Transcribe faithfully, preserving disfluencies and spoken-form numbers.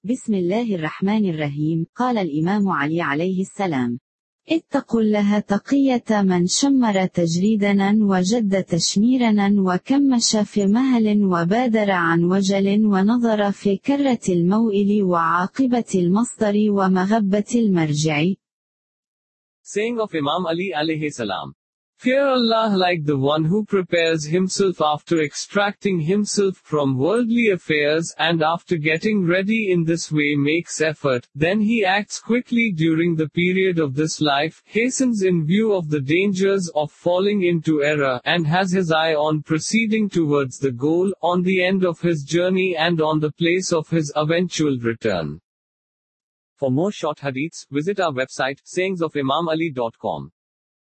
بسم الله الرحمن الرحيم. قال الإمام علي عليه السلام: اتقوا الله تقية من شمر تجريدنا وجد تشميرنا وكمش في مهل وبادر عن وجل ونظر في كرة الموئل وعاقبة المصدر ومغبة المرجع. Saying of Imam Ali alayhi salam. Fear Allah like the one who prepares himself after extracting himself from worldly affairs, and after getting ready in this way makes effort, then he acts quickly during the period of this life, hastens in view of the dangers of falling into error, and has his eye on proceeding towards the goal, on the end of his journey and on the place of his eventual return. For more short hadiths, visit our website, sayings of imam ali dot com.